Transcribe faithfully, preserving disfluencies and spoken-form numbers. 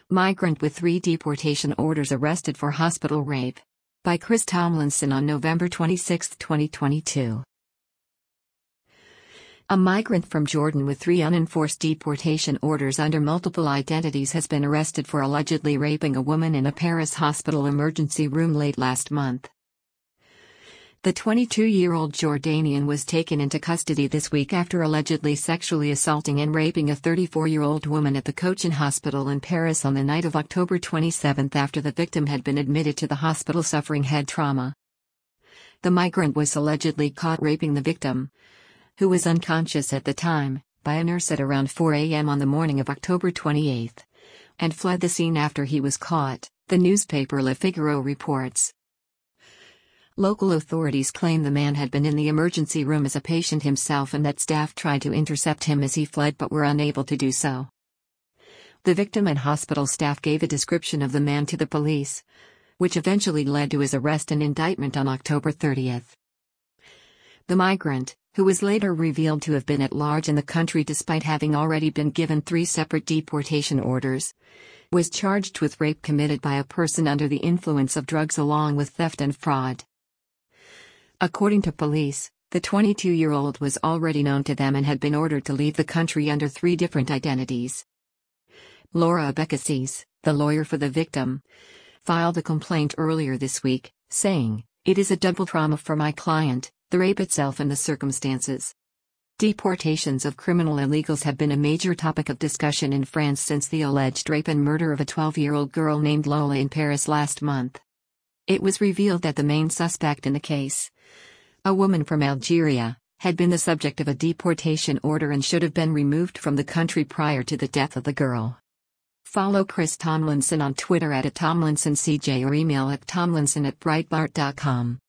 Migrant with three deportation orders arrested for hospital rape. By Chris Tomlinson on November twenty-sixth, twenty twenty-two. A migrant from Jordan with three unenforced deportation orders under multiple identities has been arrested for allegedly raping a woman in a Paris hospital emergency room late last month. The twenty-two-year-old Jordanian was taken into custody this week after allegedly sexually assaulting and raping a thirty-four-year-old woman at the Cochin Hospital in Paris on the night of October twenty-seventh after the victim had been admitted to the hospital suffering head trauma. The migrant was allegedly caught raping the victim, who was unconscious at the time, by a nurse at around four a m on the morning of October twenty-eighth, and fled the scene after he was caught, the newspaper Le Figaro reports. Local authorities claim the man had been in the emergency room as a patient himself and that staff tried to intercept him as he fled but were unable to do so. The victim and hospital staff gave a description of the man to the police, which eventually led to his arrest and indictment on October thirtieth. The migrant, who was later revealed to have been at large in the country despite having already been given three separate deportation orders, was charged with rape committed by a person under the influence of drugs along with theft and fraud. According to police, the twenty-two-year-old was already known to them and had been ordered to leave the country under three different identities. Laura Abecassis, the lawyer for the victim, filed a complaint earlier this week, saying, "It is a double trauma for my client, the rape itself and the circumstances." Deportations of criminal illegals have been a major topic of discussion in France since the alleged rape and murder of a twelve-year-old girl named Lola in Paris last month. It was revealed that the main suspect in the case, a woman from Algeria, had been the subject of a deportation order and should have been removed from the country prior to the death of the girl. Follow Chris Tomlinson on Twitter at Tomlinson C J or email at tomlinson at breitbart dot com.